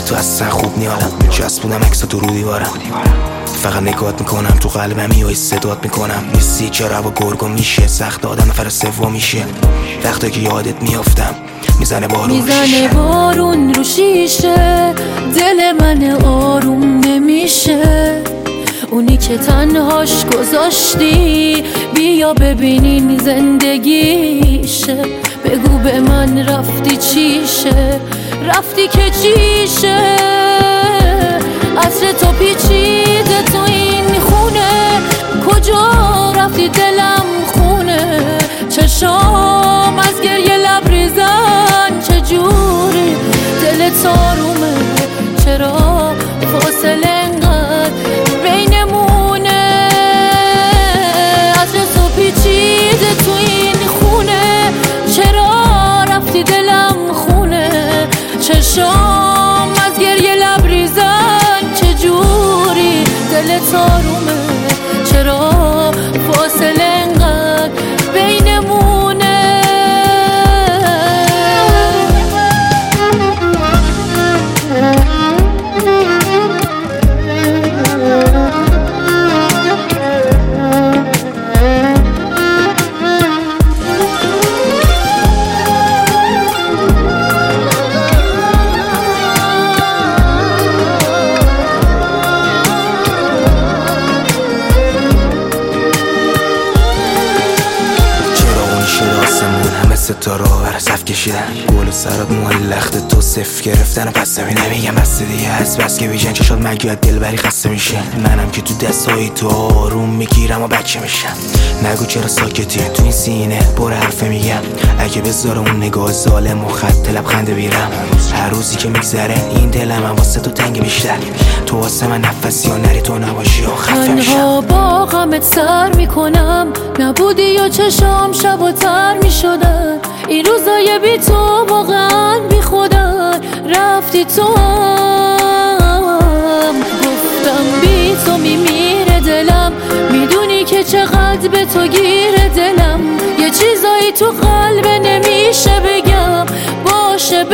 تو اصلا خوب نیالم، چسبونم عکساتو رو دیوارم، فقط نگاهت میکنم تو قلبم میای صدات میکنم. نیستی چرا و گرگو میشه سخت آدم نفر سوم میشه، وقتی که یادت میافتم میزنه بارون رو شیشه، دل من آروم نمیشه. اونی که تنهاش گذاشتی بیا ببینین زندگیشه. بگو به من رفتی چیشه، رفتی که چیشه. عطر تو پیچیده تو این خونه، کجا رفتی دلم خونه. چشام از گریه لبریزن، چجوری دلت آرومه، چرا فاصله انقدر بینمونه. عطر تو پیچیده تو این خونه، چرا رفتی دلم خونه. چشام از گریه لبریزن، چجوری دلت آرومه، چرا فاصله انقدر بینمونه. ستاره بر صف کشیدن، گل سرات موهای لخت تو صف گرفتن. پس نمیگم بس دیگه از بس که بیجن چشات مگوید دلبری خسته میشه. منم که تو دستای تو آروم میگیرم و بچه میشم. نگو چرا ساکتی تو این سینه پر حرفه میگم. اگه بذاره اون نگاه ظالم و خط لبخنده بیرم، هر روزی که میگذره این دلم واسه تو تنگ بیشتر. تو واسه من نفسی یا نری تو نباشی و خفه میشم. تنها با غمت سر میکنم، نبودی یا چشام شب و تر میشدن. این روزای بی تو واقعا بی خودن. رفتی تو هم گفتم بی تو میمیره دلم. میدونی که چقدر به تو گیره دلم. یه چیزایی تو قلب نمیشه بگم، باشه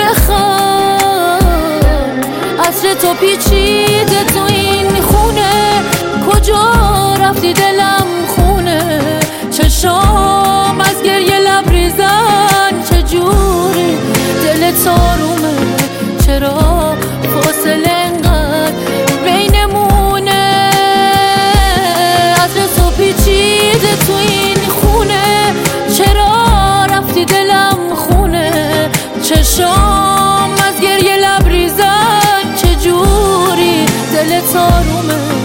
بخوام. عطر تو پیچیده تو این خونه، کجا رفتی دلم خونه. چشام از گریه لبریزن، چجوری دلت آرومه، چرا فاصله انقدر بینمونه. عطر تو پیچیده تو این خونه، چرا رفتی دلم خونه. چشام از گریه لبریزن، چجوری دلت آرومه،